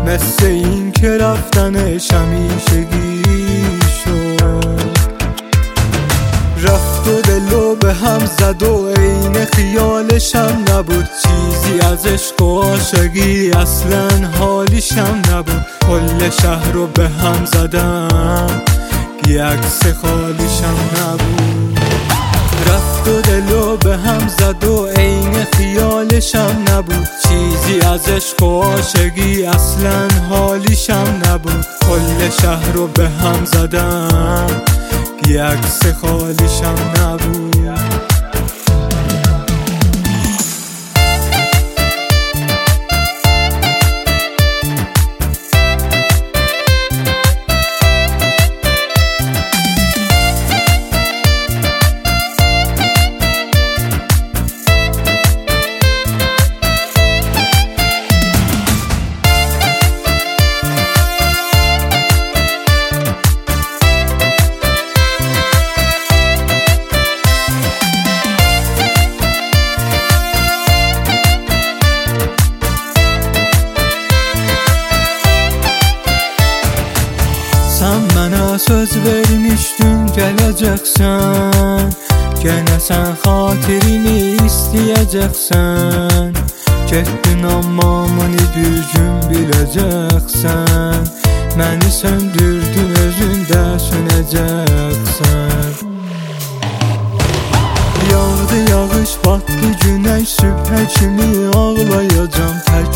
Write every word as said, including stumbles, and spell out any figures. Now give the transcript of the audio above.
مثل این که رفتنش همیشگی شد. رفت و دلو به هم زد و عین خیالشم نبود، چیزی از عشق و عاشقی اصلا حالیشم نبود. کل شهر رو به هم زدم، یه عکس خالیشم نبود. رفت و دلو به هم زد و عین خیالشم نبود، چیزی از عشق و عاشقی اصلا حالیشم نبود. کل شهر رو به هم زدم، یه عکس خالیشم نبود. Sen bana söz vermiştin geleceksen, gene sen hatirini isteyeceksen. Getdin amma məni bir gün biləcəksən, məni söndürdün özündə sönəcəksən. Yağdı yağış, batdı günəş, sübhə kimi ağlayacam. Tək